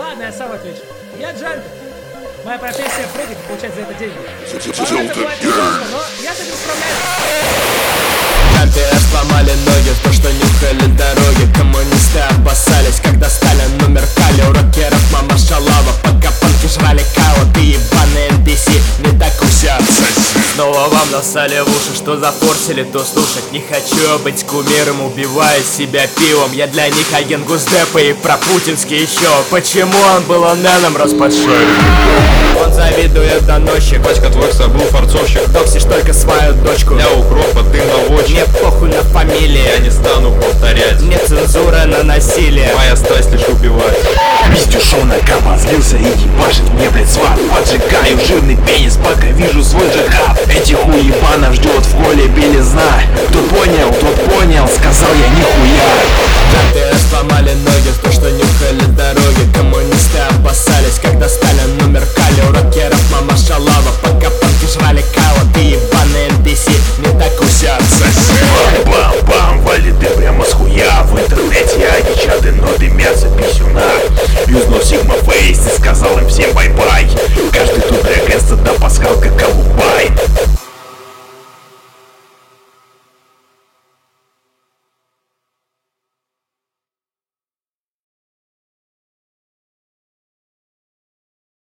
Ладно, я сам отвечу. Я джангл. Моя профессия прыгать и получать за это деньги. Порой это бывает несложно, но я с этим справляюсь. КПС сломали ноги, то что нюхали дороги. Коммунисты обоссались, когда Сталин умеркали. У рокеров мама шалава, пока панки жрали кава. Ты ебаный NPC, не так усят. Снова вам насали в уши, что зафорсили, то слушать. Не хочу быть кумиром, убивая себя пивом. Я для них агент Госдепа и пропутинский еще. Почему он был оненом, рос под шею? Он завидует доносчик. Батька твой забыл форцовщик. Токсишь только свою дочку. Для укропа ты наводчик. Мне похуй на фамилии. Я не стану повторять. Мне цензура на насилие. Моя страсть лишь убивать. Пиздюшонок обозлился и ебашит мне, блядь, сват. Поджигаю жирный пенис, пока вижу свой джихад. Этих уебанов ждет в холле белизна. Кто понял, сказал я нихуя. КПС сломали ноги, то что нюхали дороги. Коммунисты обоссались, когда Сталин умеркали. У рокеров мама шалава, пока панки жрали кава. Ты ебаный NPC, не так усят. Бам-бам, валит ты прямо с хуя. В интернете они чаты, но дымятся писюна. Юзнул Сигма Фейс и сказал им всем бай-бай. Каждый тут регается до пасхалка колубай.